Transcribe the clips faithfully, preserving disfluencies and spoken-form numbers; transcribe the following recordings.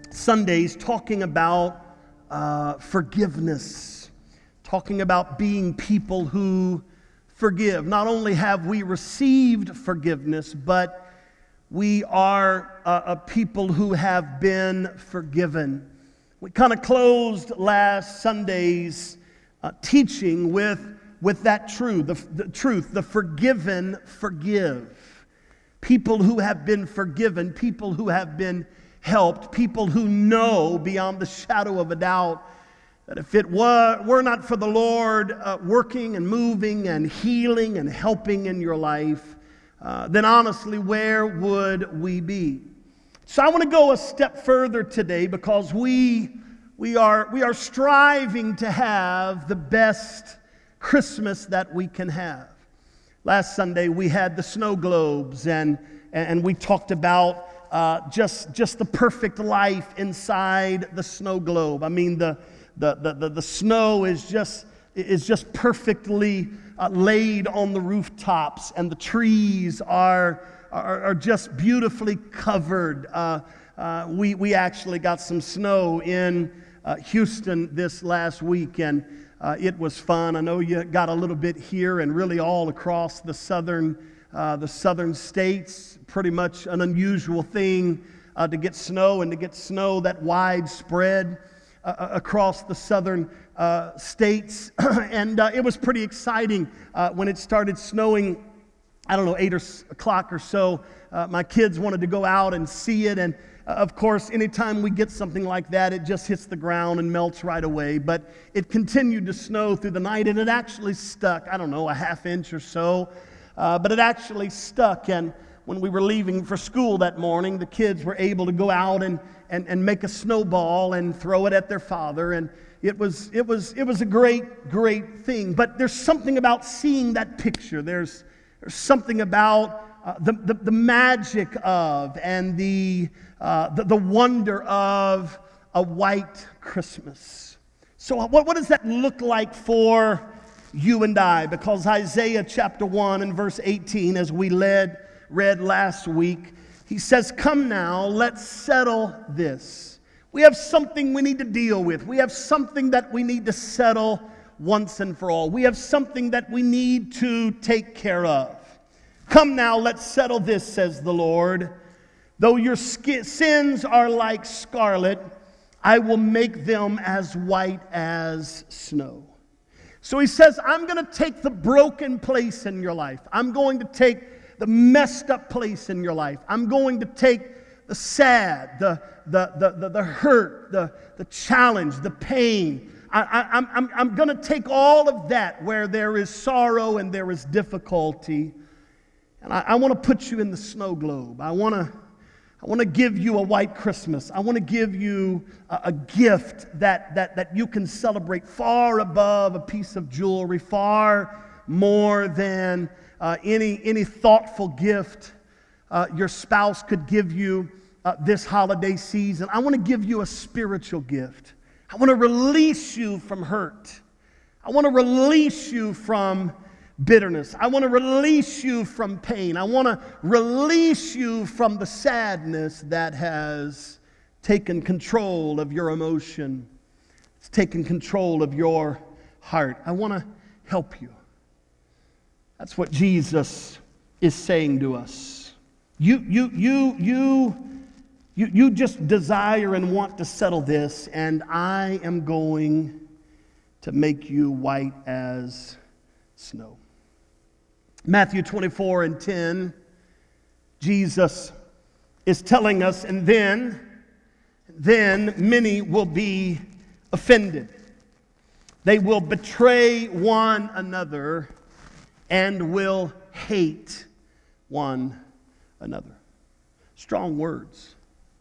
Sundays talking about uh, forgiveness, talking about being people who forgive. Not only have we received forgiveness, but we are uh, a people who have been forgiven. We kind of closed last Sunday's uh, teaching with, with that truth, the, the truth, the forgiven forgive. People who have been forgiven, people who have been helped, people who know beyond the shadow of a doubt that if it were, were not for the Lord uh, working and moving and healing and helping in your life, uh, then honestly, where would we be? So I want to go a step further today because we, we, are, we are striving to have the best Christmas that we can have. Last Sunday we had the snow globes and, and we talked about uh, just, just the perfect life inside the snow globe. I mean, the, the, the, the, the snow is just, is just perfectly uh, laid on the rooftops, and the trees are, are, are just beautifully covered. Uh, uh, we, we actually got some snow in uh, Houston this last week, and Uh, it was fun. I know you got a little bit here and really all across the southern, uh, the southern states. Pretty much an unusual thing uh, to get snow and to get snow that widespread uh, across the southern uh, states. and uh, it was pretty exciting uh, when it started snowing. I don't know, eight or o'clock or so. Uh, my kids wanted to go out and see it, and Uh, of course, anytime we get something like that, it just hits the ground and melts right away. But it continued to snow through the night, and it actually stuck, I don't know, a half inch or so. Uh, but it actually stuck, and when we were leaving for school that morning, the kids were able to go out and, and, and make a snowball and throw it at their father. And it was, it was, it was a great, great thing. But there's something about seeing that picture. There's, there's something about uh, the, the, the magic of and the... Uh, the, the wonder of a white Christmas. So what, what does that look like for you and I? Because Isaiah chapter one and verse eighteen, as we led, read last week, he says, "Come now, let's settle this." We have something we need to deal with. We have something that we need to settle once and for all. We have something that we need to take care of. "Come now, let's settle this," says the Lord. "Though your sins are like scarlet, I will make them as white as snow." So he says, I'm going to take the broken place in your life. I'm going to take the messed up place in your life. I'm going to take the sad, the, the, the, the, the hurt, the, the challenge, the pain. I, I, I'm, I'm, I'm going to take all of that where there is sorrow and there is difficulty. And I, I want to put you in the snow globe. I want to I want to give you a white Christmas. I want to give you a, a gift that, that, that you can celebrate far above a piece of jewelry, far more than uh, any, any thoughtful gift uh, your spouse could give you uh, this holiday season. I want to give you a spiritual gift. I want to release you from hurt. I want to release you from bitterness. I want to release you from pain. I want to release you from the sadness that has taken control of your emotion. It's taken control of your heart. I want to help you. That's what Jesus is saying to us. You, you, you, you, you, you just desire and want to settle this, and I am going to make you white as snow. Matthew twenty-four and ten, Jesus is telling us, and then, then many will be offended. They will betray one another and will hate one another. Strong words,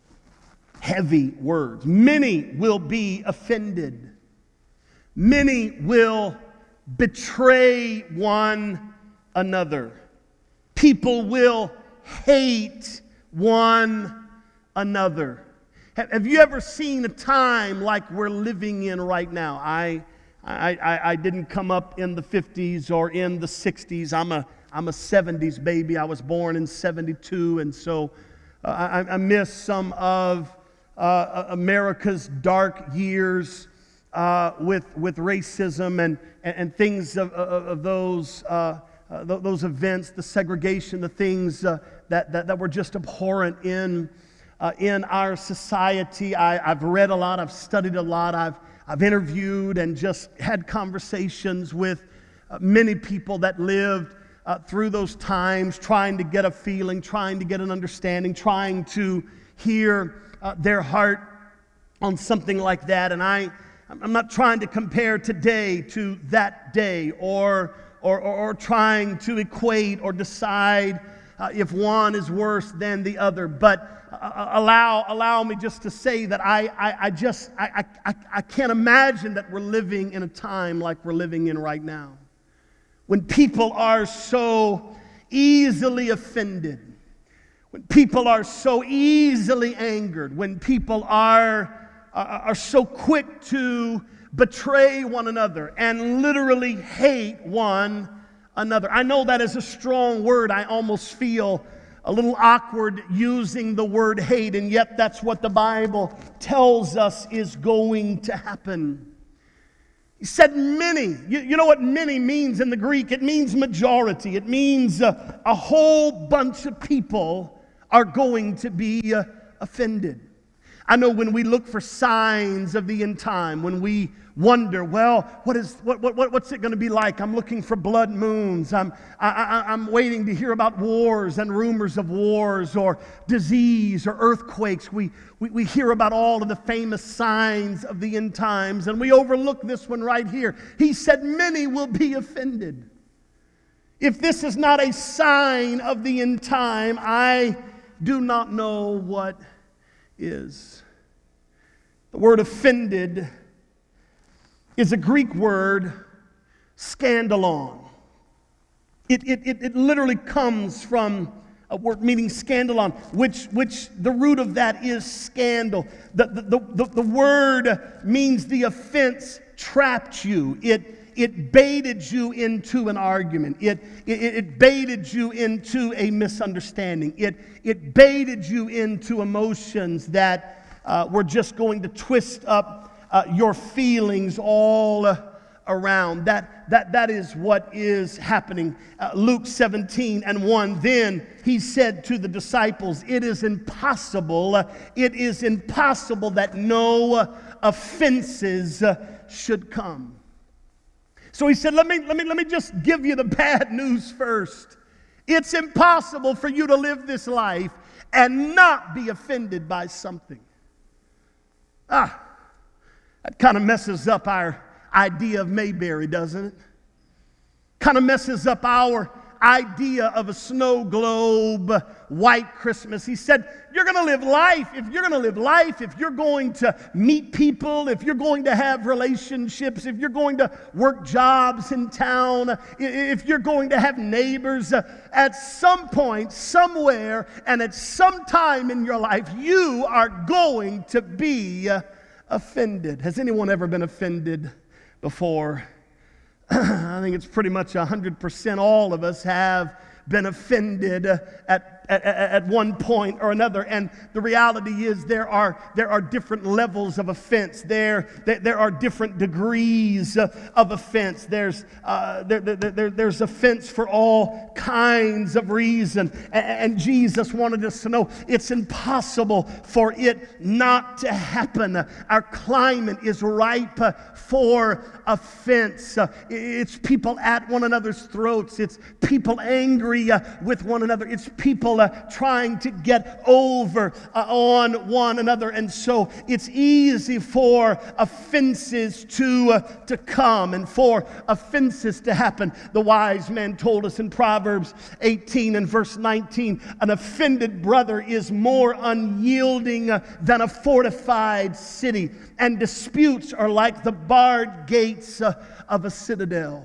heavy words. Many will be offended. Many will betray one another. People will hate one another. Have you ever seen a time like we're living in right now? I, I, I, I didn't come up in the fifties or in the sixties. I'm a, I'm a seventies baby. I was born in seventy-two, and so uh, I, I miss some of uh, America's dark years uh, with, with racism and, and, and things of, of, of those, uh, uh, th- those events, the segregation, the things uh, that, that, that were just abhorrent in, uh, in our society. I, I've read a lot, I've studied a lot, I've, I've interviewed and just had conversations with uh, many people that lived uh, through those times, trying to get a feeling, trying to get an understanding, trying to hear uh, their heart on something like that. And I, I'm not trying to compare today to that day or, or, or, or trying to equate or decide uh, if one is worse than the other. But uh, allow, allow me just to say that I, I, I just, I, I, I can't imagine that we're living in a time like we're living in right now, when people are so easily offended, when people are so easily angered, when people are, are, are so quick to betray one another and literally hate one another. I know that is a strong word. I almost feel a little awkward using the word hate, and yet that's what the Bible tells us is going to happen. He said many. You, you know what many means in the Greek? It means majority. It means uh, a whole bunch of people are going to be uh, offended. I know when we look for signs of the end time, when we wonder, well, what is what what what's it going to be like? I'm looking for blood moons. I'm I, I, I'm waiting to hear about wars and rumors of wars or disease or earthquakes. We, we we hear about all of the famous signs of the end times, and we overlook this one right here. He said, "Many will be offended." If this is not a sign of the end time, I do not know what is. The word offended is a Greek word, scandalon. It, it, it, it literally comes from a word meaning scandalon, which, which the root of that is scandal. The, the, the, the word means the offense trapped you. It, it baited you into an argument. It, it, it baited you into a misunderstanding. It, it baited you into emotions that uh, were just going to twist up Uh, your feelings all uh, around. That, that, that is what is happening. Uh, Luke seventeen and one, then he said to the disciples, it is impossible, uh, it is impossible that no uh, offenses uh, should come. So he said, let me, let me, let me just give you the bad news first. It's impossible for you to live this life and not be offended by something. Ah, that kind of messes up our idea of Mayberry, doesn't it? Kind of messes up our idea of a snow globe, white Christmas. He said, you're going to live life. If you're going to live life, if you're going to meet people, if you're going to have relationships, if you're going to work jobs in town, if you're going to have neighbors, at some point, somewhere, and at some time in your life, you are going to be offended. Has anyone ever been offended before? I think it's pretty much one hundred percent all of us have been offended at, at, at one point or another. And the reality is there are, there are different levels of offense. There, there, there are different degrees of offense. There's, uh, there, there, there, there's offense for all kinds of reason. And, and Jesus wanted us to know it's impossible for it not to happen. Our climate is ripe for offense. It's people at one another's throats. It's people angry Uh, with one another. It's people uh, trying to get over uh, on one another. And so it's easy for offenses to, uh, to come and for offenses to happen. The wise man told us in Proverbs eighteen and verse nineteen, an offended brother is more unyielding uh, than a fortified city, and disputes are like the barred gates uh, of a citadel.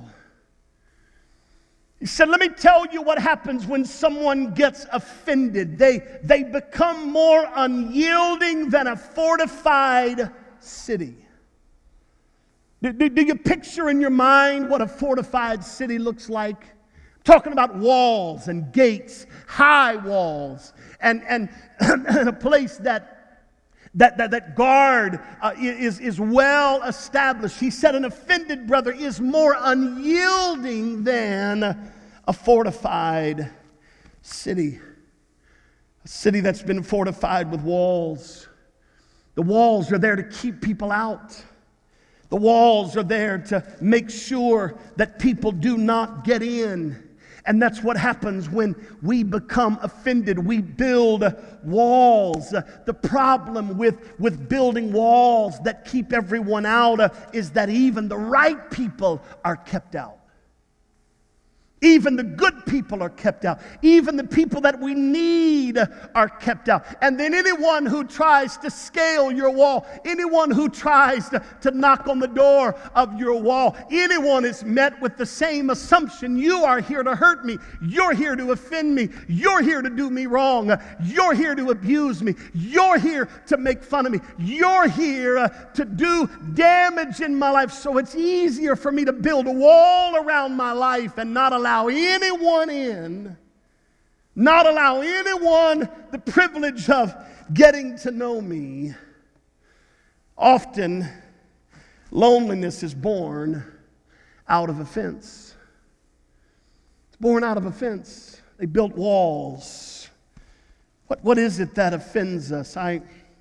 He said, let me tell you what happens when someone gets offended. They, they become more unyielding than a fortified city. Do, do, do you picture in your mind what a fortified city looks like? I'm talking about walls and gates, high walls, and, and, and a place that That, that, that guard uh, is, is well established. He said an offended brother is more unyielding than a fortified city. A city that's been fortified with walls. The walls are there to keep people out. The walls are there to make sure that people do not get in. And that's what happens when we become offended. We build walls. The problem with, with building walls that keep everyone out uh, is that even the right people are kept out. Even the good people are kept out. Even the people that we need are kept out. And then anyone who tries to scale your wall, anyone who tries to, to knock on the door of your wall, anyone is met with the same assumption. You are here to hurt me. You're here to offend me. You're here to do me wrong. You're here to abuse me. You're here to make fun of me. You're here uh, to do damage in my life. So it's easier for me to build a wall around my life and not allow anyone in, not allow anyone the privilege of getting to know me. Often, loneliness is born out of offense. It's born out of offense. They built walls. What, what is it that offends us? I,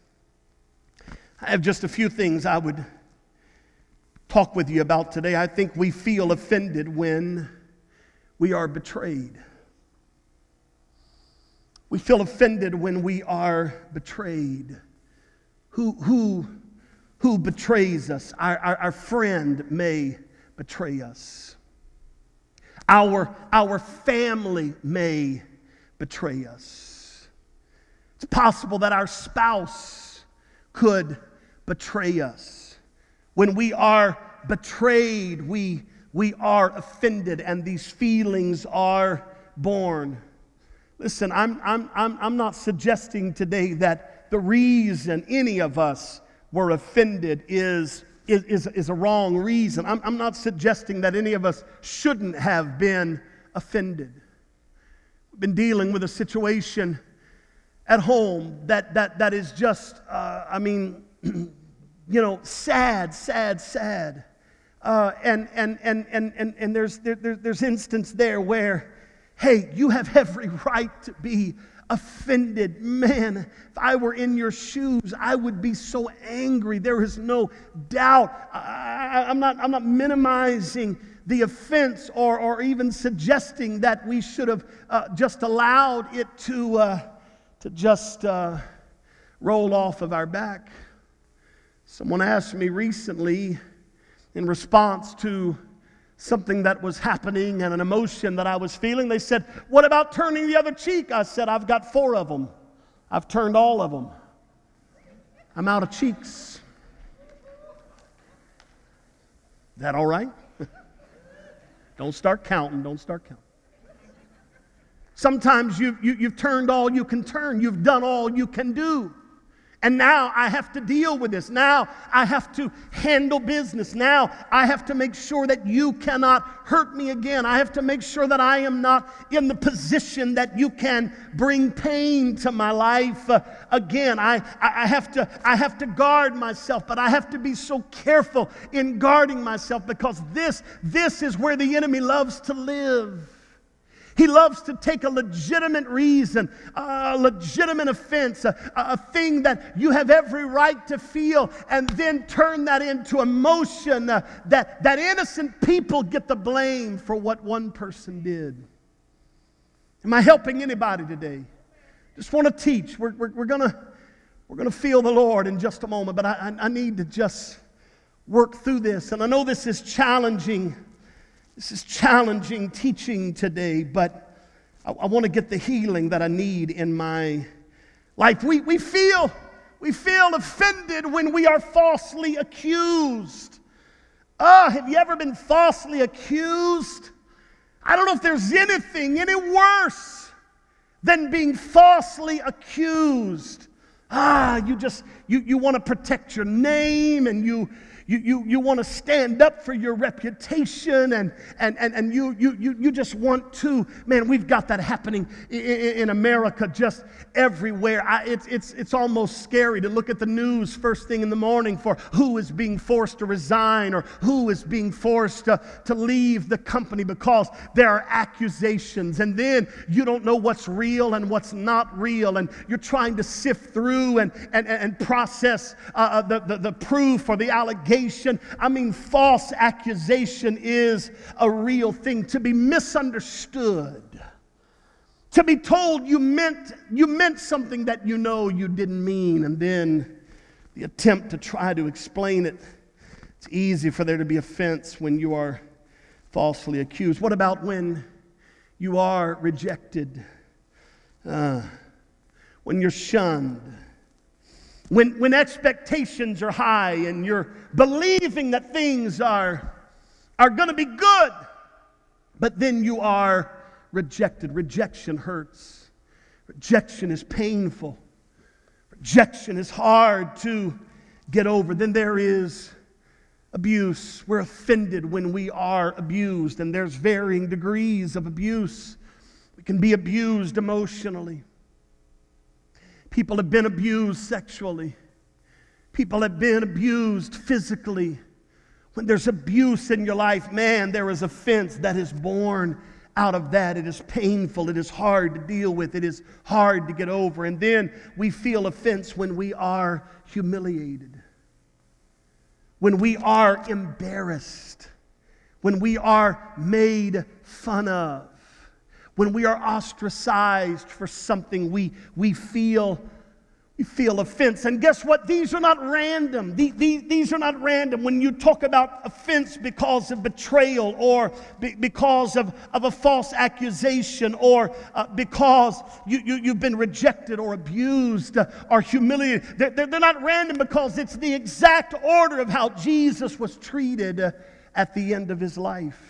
I have just a few things I would talk with you about today. I think we feel offended when we are betrayed. We feel offended when we are betrayed. Who, who, who betrays us? Our, our, our friend may betray us. Our, our family may betray us. It's possible that our spouse could betray us. When we are betrayed, we We are offended, and these feelings are born. Listen, I'm, I'm, I'm, I'm not suggesting today that the reason any of us were offended is, is, is, is a wrong reason. I'm, I'm not suggesting that any of us shouldn't have been offended. We've been dealing with a situation at home that, that, that is just, uh, I mean, you know, sad, sad, sad. Uh, and, and, and, and, and, and there's, there, there's instance there where, hey, you have every right to be offended. Man, if I were in your shoes, I would be so angry. There is no doubt. I, I'm not, I'm not minimizing the offense or, or even suggesting that we should have uh, just allowed it to, uh, to just uh, roll off of our back. Someone asked me recently, in response to something that was happening and an emotion that I was feeling, they said, "What about turning the other cheek?" I said, "I've got four of them. I've turned all of them. I'm out of cheeks." Is that all right? Don't start counting. Don't start counting. Sometimes you've, you, you've turned all you can turn. You've done all you can do. And now I have to deal with this. Now I have to handle business. Now I have to make sure that you cannot hurt me again. I have to make sure that I am not in the position that you can bring pain to my life uh, again. I, I have to, I have to guard myself, but I have to be so careful in guarding myself because this, this is where the enemy loves to live. He loves to take a legitimate reason, a legitimate offense, a, a thing that you have every right to feel, and then turn that into emotion uh, that, that innocent people get the blame for what one person did. Am I helping anybody today? Just want to teach. We're, we're, we're going we're gonna feel the Lord in just a moment, but I, I need to just work through this. And I know this is challenging. This is challenging teaching today, but I, I want to get the healing that I need in my life. We, we feel, we feel offended when we are falsely accused. Ah, have you ever been falsely accused? I don't know if there's anything any worse than being falsely accused. Ah, you just, you, you want to protect your name, and you You, you, you want to stand up for your reputation, and, and, and, and you, you, you, you just want to, man, we've got that happening in, in America just everywhere. I, it's, it's, it's almost scary to look at the news first thing in the morning for who is being forced to resign or who is being forced to, to leave the company because there are accusations, and then you don't know what's real and what's not real, and you're trying to sift through and, and, and process uh, the, the, the proof or the allegation. I mean, false accusation is a real thing. To be misunderstood, to be told you meant you meant something that you know you didn't mean, and then the attempt to try to explain it. It's easy for there to be offense when you are falsely accused. What about when you are rejected? Uh, when you're shunned? When, when expectations are high and you're believing that things are, are going to be good, but then you are rejected. Rejection hurts. Rejection is painful. Rejection is hard to get over. Then there is abuse. We're offended when we are abused, and there's varying degrees of abuse. We can be abused emotionally. People have been abused sexually. People have been abused physically. When there's abuse in your life, man, there is offense that is born out of that. It is painful. It is hard to deal with. It is hard to get over. And then we feel offense when we are humiliated, when we are embarrassed, when we are made fun of. When we are ostracized for something, we, we feel we feel offense. And guess what? These are not random. These, these, these are not random. When you talk about offense because of betrayal, or be, because of, of a false accusation, or uh, because you, you, you've been rejected or abused uh, or humiliated, they're, they're, they're not random, because it's the exact order of how Jesus was treated uh, at the end of his life.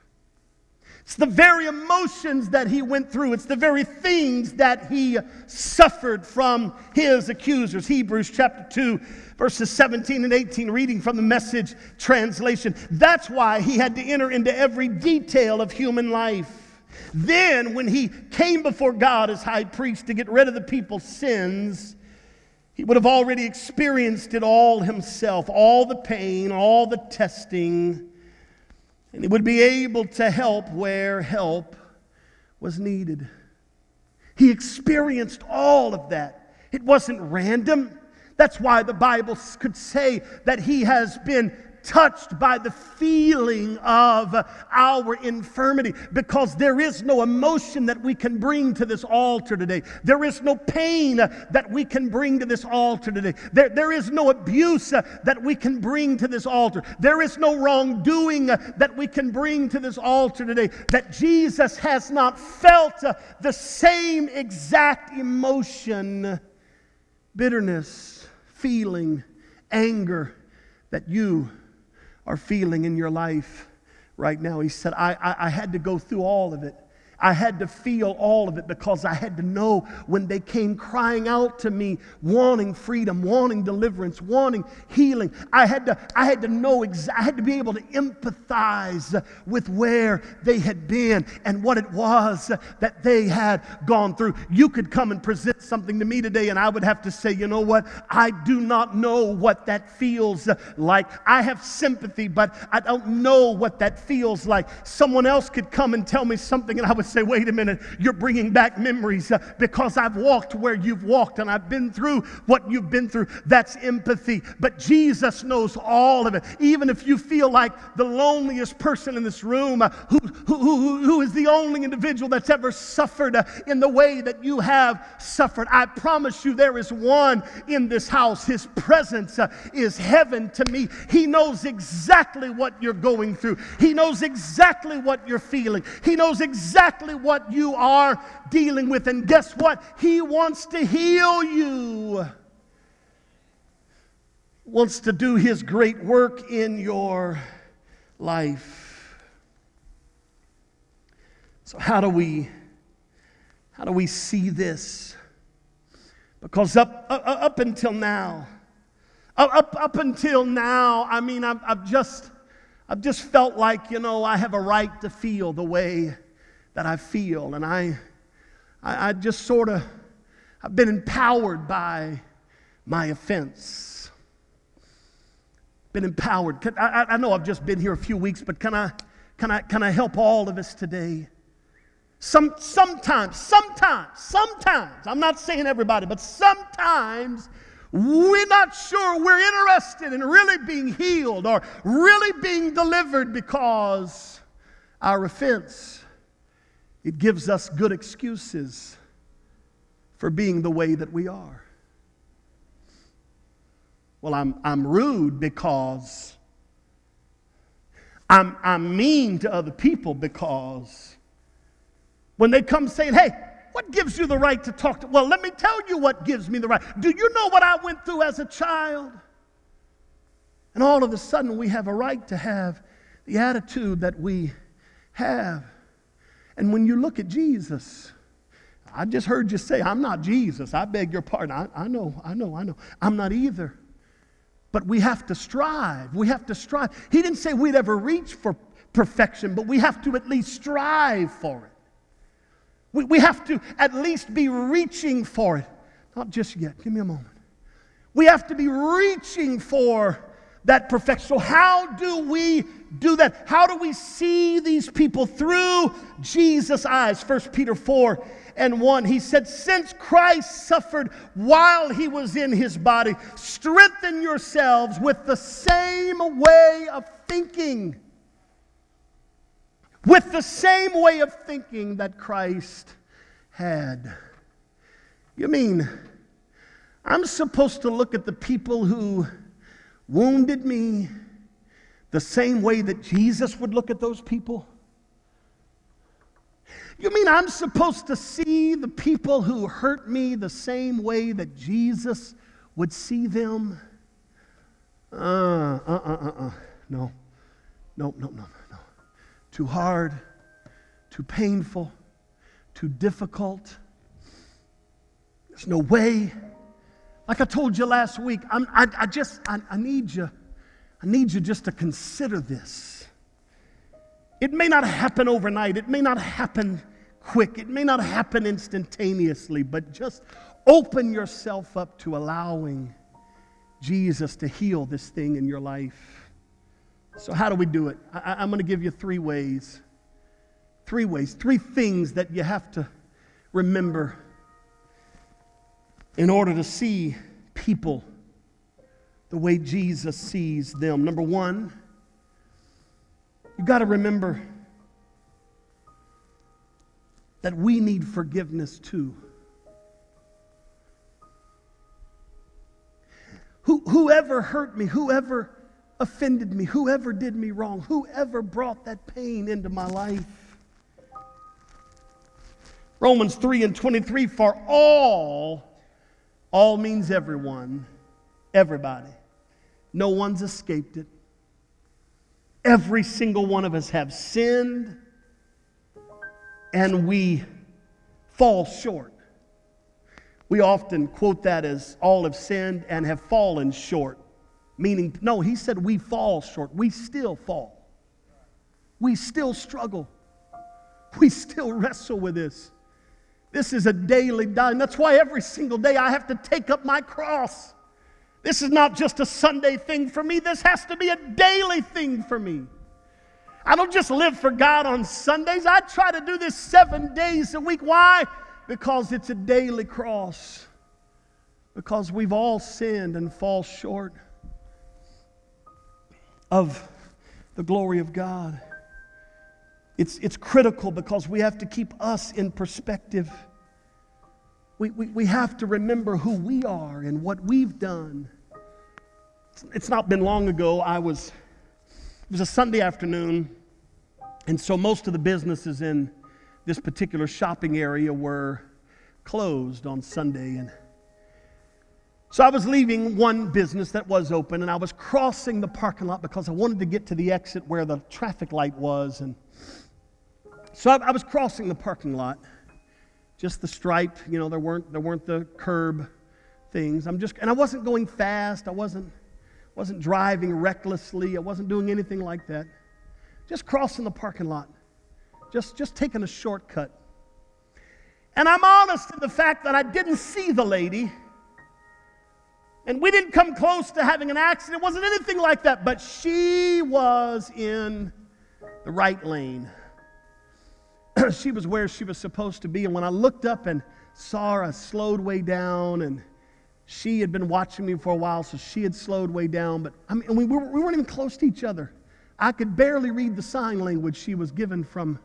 It's the very emotions that he went through. It's the very things that he suffered from his accusers. Hebrews chapter two, verses seventeen and eighteen, reading from the Message translation. That's why he had to enter into every detail of human life. Then, when he came before God as high priest to get rid of the people's sins, he would have already experienced it all himself, all the pain, all the testing. And he would be able to help where help was needed. He experienced all of that. It wasn't random. That's why the Bible could say that he has been touched by the feeling of our infirmity, because there is no emotion that we can bring to this altar today. There is no pain that we can bring to this altar today. There, there is no abuse that we can bring to this altar. There is no wrongdoing that we can bring to this altar today that Jesus has not felt the same exact emotion, bitterness, feeling, anger that you are feeling in your life right now. He said, I, I, I had to go through all of it. I had to feel all of it, because I had to know when they came crying out to me, wanting freedom, wanting deliverance, wanting healing. I had to, I had to know, exa- I had to be able to empathize with where they had been and what it was that they had gone through. You could come and present something to me today, and I would have to say, you know what? I do not know what that feels like. I have sympathy, but I don't know what that feels like. Someone else could come and tell me something, and I would say, wait a minute, you're bringing back memories uh, because I've walked where you've walked, and I've been through what you've been through. That's empathy. But Jesus knows all of it. Even if you feel like the loneliest person in this room, uh, who, who, who, who is the only individual that's ever suffered uh, in the way that you have suffered, I promise you there is one in this house. His presence uh, is heaven to me. He knows exactly what you're going through. He knows exactly what you're feeling. He knows exactly what you are dealing with. And guess what? He wants to heal you. He wants to do his great work in your life. So how do we how do we see this? Because up up, up until now, Up, up until now, I mean, I've, I've just, I've just felt like, you know, I have a right to feel the way that I feel. And I, I, I just sort of, I've been empowered by my offense. Been empowered. Can, I, I know I've just been here a few weeks, but can I, can I, can I help all of us today? Some, sometimes, sometimes, sometimes, I'm not saying everybody, but sometimes we're not sure we're interested in really being healed or really being delivered because our offense, it gives us good excuses for being the way that we are. Well, I'm, I'm rude because I'm, I'm mean to other people because when they come saying, hey, what gives you the right to talk to? Well, let me tell you what gives me the right. Do you know what I went through as a child? And all of a sudden we have a right to have the attitude that we have. And when you look at Jesus, I just heard you say, I'm not Jesus. I beg your pardon. I, I know, I know, I know. I'm not either. But we have to strive. We have to strive. He didn't say we'd ever reach for perfection, but we have to at least strive for it. We, we have to at least be reaching for it. Not just yet. Give me a moment. We have to be reaching for that perfection. So how do we do that? How do we see these people through Jesus' eyes? First Peter four and one, he said, since Christ suffered while he was in his body, strengthen yourselves with the same way of thinking. With the same way of thinking that Christ had. You mean, I'm supposed to look at the people who wounded me the same way that Jesus would look at those people? You mean I'm supposed to see the people who hurt me the same way that Jesus would see them? Uh, uh, uh, uh, uh. No. No, no, no, no. Too hard, too painful, too difficult. There's no way. Like I told you last week, I'm, I, I just, I, I need you, I need you just to consider this. It may not happen overnight. It may not happen quick. It may not happen instantaneously, but just open yourself up to allowing Jesus to heal this thing in your life. So how do we do it? I, I'm going to give you three ways. Three ways. Three things that you have to remember in order to see people the way Jesus sees them. Number one, you got to remember that we need forgiveness too. Who, whoever hurt me, whoever offended me, whoever did me wrong, whoever brought that pain into my life. Romans three and twenty-three, for all, all means everyone, everybody. No one's escaped it. Every single one of us have sinned, and we fall short. We often quote that as all have sinned and have fallen short. Meaning, no, he said we fall short. We still fall. We still struggle. We still wrestle with this. This is a daily dying. That's why every single day I have to take up my cross. This is not just a Sunday thing for me. This has to be a daily thing for me. I don't just live for God on Sundays. I try to do this seven days a week. Why? Because it's a daily cross. Because we've all sinned and fall short of the glory of God. It's, it's critical because we have to keep us in perspective. We, we, we have to remember who we are and what we've done. It's, it's not been long ago, I was, it was a Sunday afternoon, and so most of the businesses in this particular shopping area were closed on Sunday. And so I was leaving one business that was open, and I was crossing the parking lot because I wanted to get to the exit where the traffic light was. And so I, I was crossing the parking lot, just the stripe. You know, there weren't there weren't the curb things. I'm just, and I wasn't going fast. I wasn't wasn't driving recklessly. I wasn't doing anything like that. Just crossing the parking lot. Just, just taking a shortcut. And I'm honest in the fact that I didn't see the lady. And we didn't come close to having an accident. It wasn't anything like that. But she was in the right lane. She was where she was supposed to be. And when I looked up and saw her, I slowed way down. And she had been watching me for a while, so she had slowed way down. But I mean, we, we weren't even close to each other. I could barely read the sign language she was given from.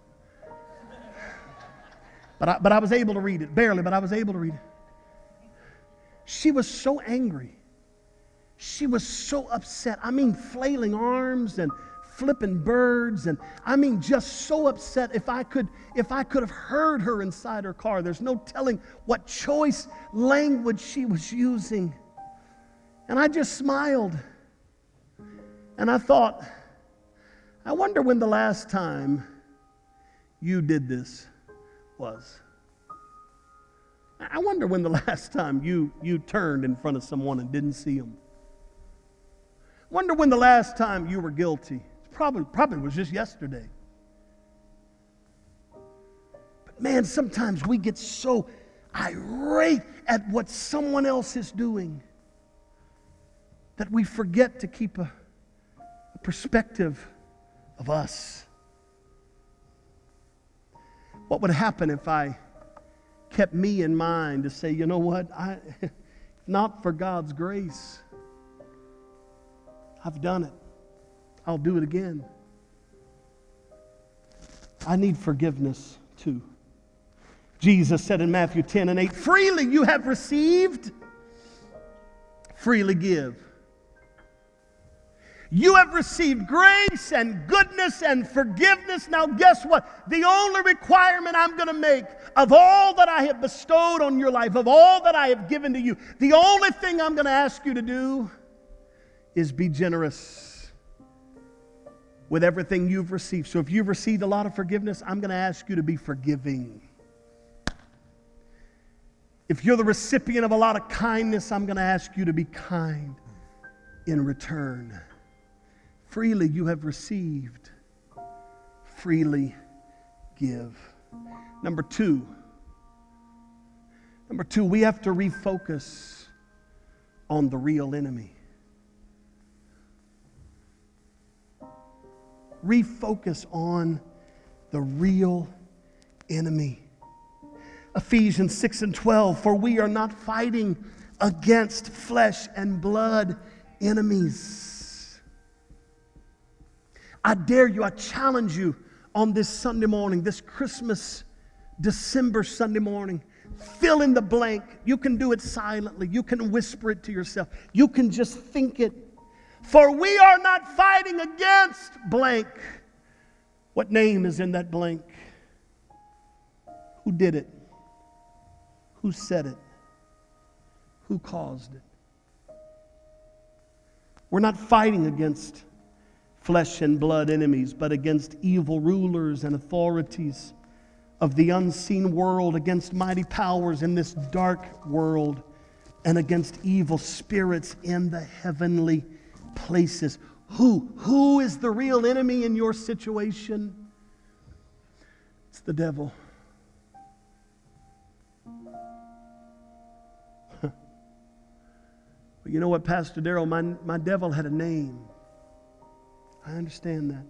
But I, but I was able to read it. Barely, but I was able to read it. She was so angry. She was so upset. I mean, flailing arms and flipping birds, and I mean, just so upset. If I could, if I could have heard her inside her car, there's no telling what choice language she was using. And I just smiled. And I thought, I wonder when the last time you did this was. I wonder when the last time you, you turned in front of someone and didn't see them. I wonder when the last time you were guilty. Probably, probably was just yesterday. But man, sometimes we get so irate at what someone else is doing that we forget to keep a, a perspective of us. What would happen if I kept me in mind to say, you know what, I, not for God's grace, I've done it. I'll do it again. I need forgiveness too. Jesus said in Matthew ten and eight, freely you have received, freely give. You have received grace and goodness and forgiveness. Now guess what? The only requirement I'm going to make of all that I have bestowed on your life, of all that I have given to you, the only thing I'm going to ask you to do is be generous with everything you've received. So if you've received a lot of forgiveness, I'm going to ask you to be forgiving. If you're the recipient of a lot of kindness, I'm going to ask you to be kind in return. Freely you have received, freely give. Number two, number two, we have to refocus on the real enemy. Refocus on the real enemy. Ephesians six and twelve, for we are not fighting against flesh and blood enemies. I dare you, I challenge you on this Sunday morning, this Christmas, December Sunday morning. Fill in the blank. You can do it silently. You can whisper it to yourself. You can just think it. For we are not fighting against blank. What name is in that blank? Who did it? Who said it? Who caused it? We're not fighting against flesh and blood enemies, but against evil rulers and authorities of the unseen world, against mighty powers in this dark world, and against evil spirits in the heavenly places. Who? Who is the real enemy in your situation? It's the devil. Well, you know what, Pastor Darrell, my, my devil had a name. I understand that.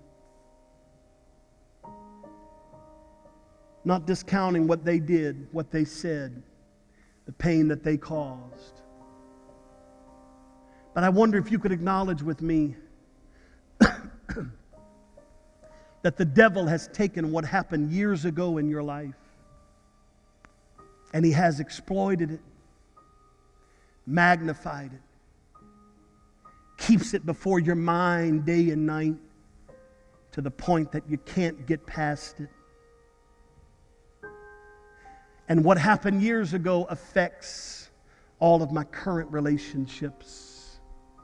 Not discounting what they did, what they said, the pain that they caused. But I wonder if you could acknowledge with me that the devil has taken what happened years ago in your life and he has exploited it, magnified it, keeps it before your mind day and night to the point that you can't get past it. And what happened years ago affects all of my current relationships.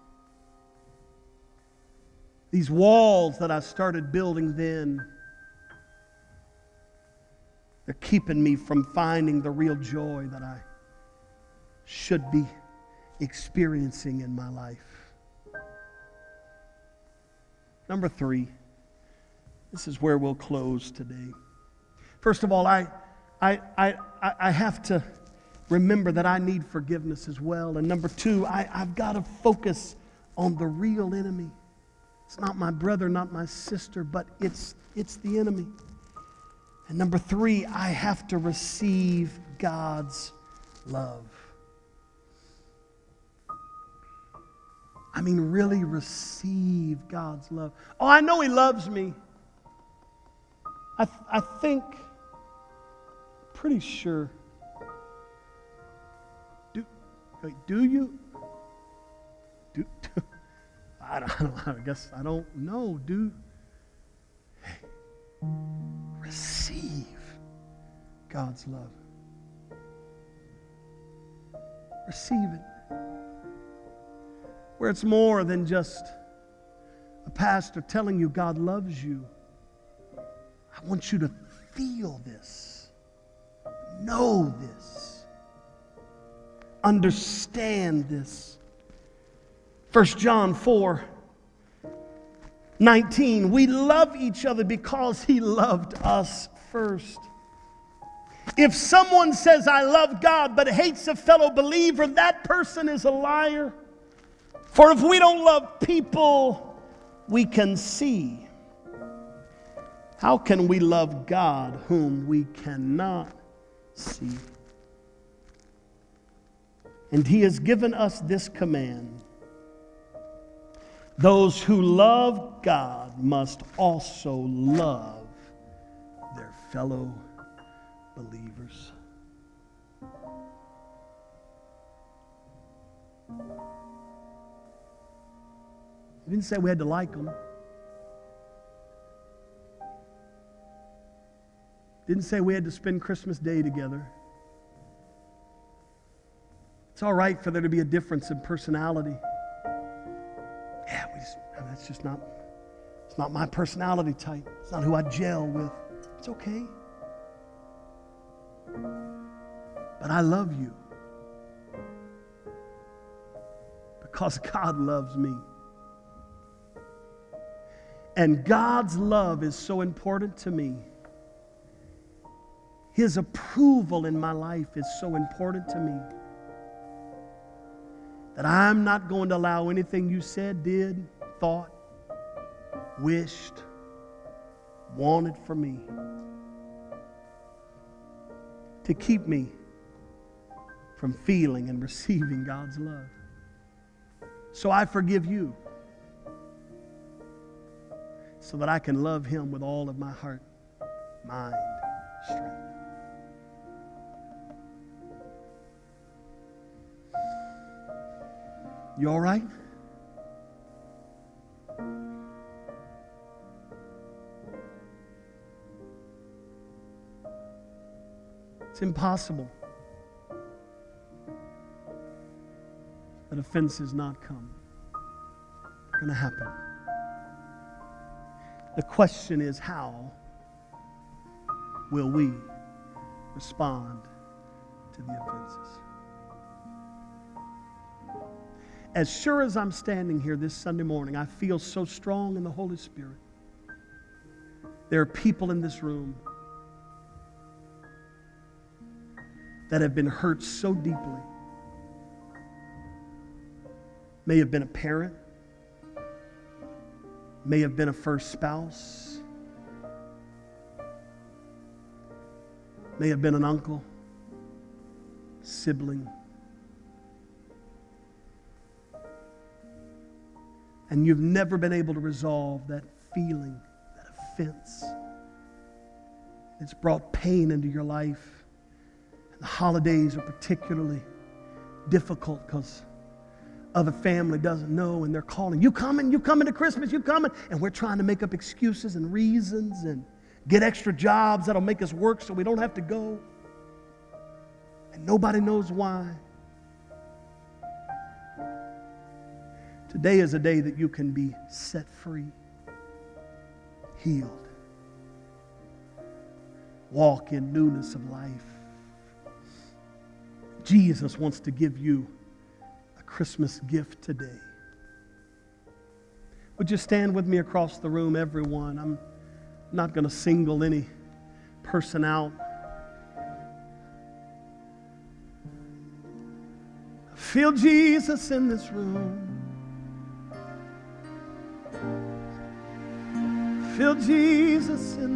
These walls that I started building then, they're keeping me from finding the real joy that I should be experiencing in my life. Number three, this is where we'll close today. First of all, I, I, I, I have to remember that I need forgiveness as well. And number two, I, I've got to focus on the real enemy. It's not my brother, not my sister, but it's, it's the enemy. And number three, I have to receive God's love. I mean, really receive God's love. Oh, I know He loves me. I, th- I think, pretty sure. Do, wait, do you? Do, do I, don't, I, don't, I guess I don't know. Do, hey, receive God's love. Receive it. Where it's more than just a pastor telling you God loves you. I want you to feel this, know this, understand this. First John four nineteen, we love each other because He loved us first. If someone says, I love God, but hates a fellow believer, that person is a liar. For if we don't love people we can see, how can we love God whom we cannot see? And He has given us this command: those who love God must also love their fellow believers. He didn't say we had to like them. Didn't say we had to spend Christmas Day together. It's all right for there to be a difference in personality. Yeah, we just, that's just not, it's not my personality type. It's not who I gel with. It's okay. But I love you because God loves me. And God's love is so important to me. His approval in my life is so important to me that I'm not going to allow anything you said, did, thought, wished, wanted for me to keep me from feeling and receiving God's love. So I forgive you so that I can love Him with all of my heart, mind, strength. You all right? It's impossible that offenses not come. It's going to happen. The question is, how will we respond to the offenses? As sure as I'm standing here this Sunday morning, I feel so strong in the Holy Spirit. There are people in this room that have been hurt so deeply. May have been a parent, may have been a first spouse, may have been an uncle, sibling. And you've never been able to resolve that feeling, that offense. It's brought pain into your life. And the holidays are particularly difficult because other family doesn't know and they're calling, you coming, you coming to Christmas, you coming? And we're trying to make up excuses and reasons and get extra jobs that'll make us work so we don't have to go. And nobody knows why. Today is a day that you can be set free, healed, walk in newness of life. Jesus wants to give you a Christmas gift today. Would you stand with me across the room, everyone? I'm not going to single any person out. Feel Jesus in this room. Feel Jesus in